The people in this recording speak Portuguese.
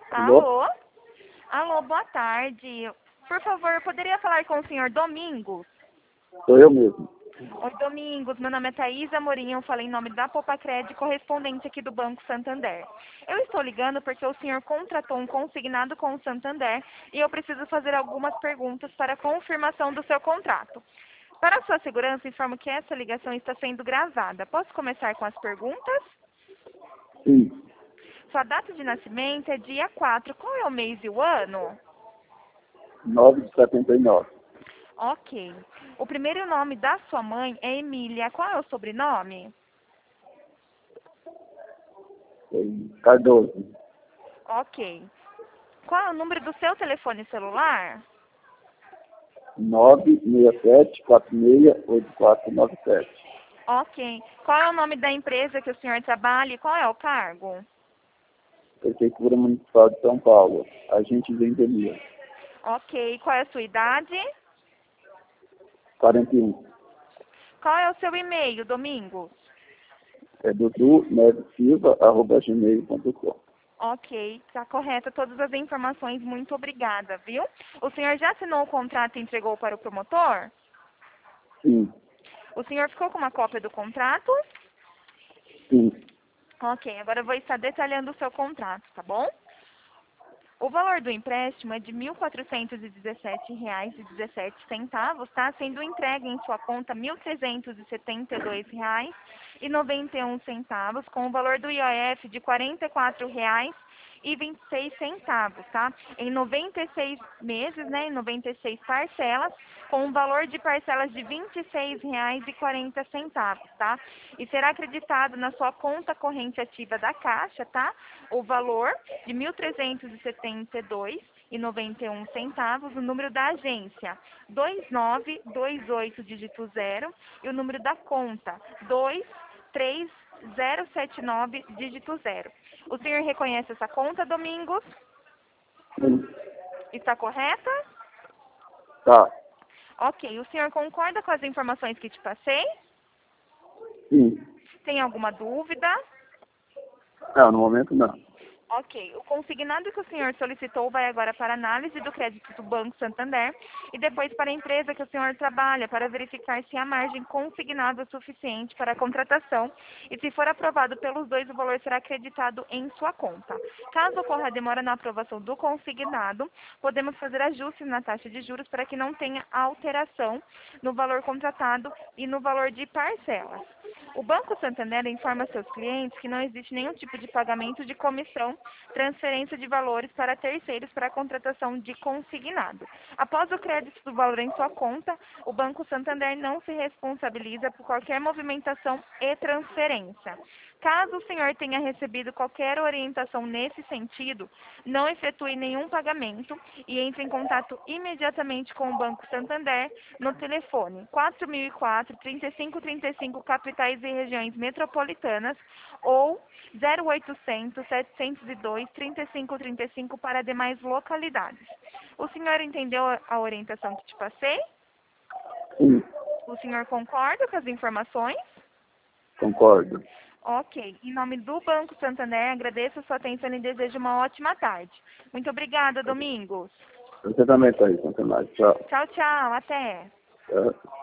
Alô? Alô? Alô, boa tarde. Por favor, eu poderia falar com o senhor Domingos? Sou eu mesmo. Oi, Domingos. Meu nome é Thaís Amorim. Eu falei em nome da Popacred, correspondente aqui do Banco Santander. Eu estou ligando porque o senhor contratou um consignado com o Santander e eu preciso fazer algumas perguntas para confirmação do seu contrato. Para sua segurança, informo que essa ligação está sendo gravada. Posso começar com as perguntas? Sim. Sua data de nascimento é dia 4. Qual é o mês e o ano? 9 de 79. Ok. O primeiro nome da sua mãe é Emília. Qual é o sobrenome? Cardoso. Ok. Qual é o número do seu telefone celular? 967-468497. Ok. Qual é o nome da empresa que o senhor trabalha e qual é o cargo? Prefeitura Municipal de São Paulo. Agente de engenharia. Ok. Qual é a sua idade? 41. Qual é o seu e-mail, Domingos? É dudu.nevesilva@gmail.com. Ok, está correta todas as informações. Muito obrigada, viu? O senhor já assinou o contrato e entregou para o promotor? Sim. O senhor ficou com uma cópia do contrato? Sim. Ok, agora eu vou estar detalhando o seu contrato, tá bom? O valor do empréstimo é de R$ 1.417,17, tá? Sendo entregue em sua conta R$ 1.372,91, com o valor do IOF de R$ 44,26, tá? Em 96 meses, né? Em 96 parcelas, com um valor de parcelas de R$ 26,40, tá? E será acreditado na sua conta corrente ativa da Caixa, tá? O valor de R$ 1.372,91, o número da agência 2928 dígito 0 e o número da conta 23079 dígito 0. O senhor reconhece essa conta, Domingos? Sim. Está correta? Tá. Ok. O senhor concorda com as informações que te passei? Sim. Tem alguma dúvida? Não, no momento não. Ok. O consignado que o senhor solicitou vai agora para análise do crédito do Banco Santander e depois para a empresa que o senhor trabalha para verificar se a margem consignada é suficiente para a contratação e se for aprovado pelos dois, o valor será acreditado em sua conta. Caso ocorra demora na aprovação do consignado, podemos fazer ajustes na taxa de juros para que não tenha alteração no valor contratado e no valor de parcelas. O Banco Santander informa seus clientes que não existe nenhum tipo de pagamento de comissão, transferência de valores para terceiros para a contratação de consignado. Após o crédito do valor em sua conta, o Banco Santander não se responsabiliza por qualquer movimentação e transferência. Caso o senhor tenha recebido qualquer orientação nesse sentido, não efetue nenhum pagamento e entre em contato imediatamente com o Banco Santander no telefone 4004-3535 capitais e regiões metropolitanas ou 0800-702-3535 para demais localidades. O senhor entendeu a orientação que te passei? Sim. O senhor concorda com as informações? Concordo. Ok. Em nome do Banco Santander, agradeço a sua atenção e desejo uma ótima tarde. Muito obrigada, Domingos. Você também, Thaís. Até mais. Tchau. Tchau, tchau. Até. Tchau.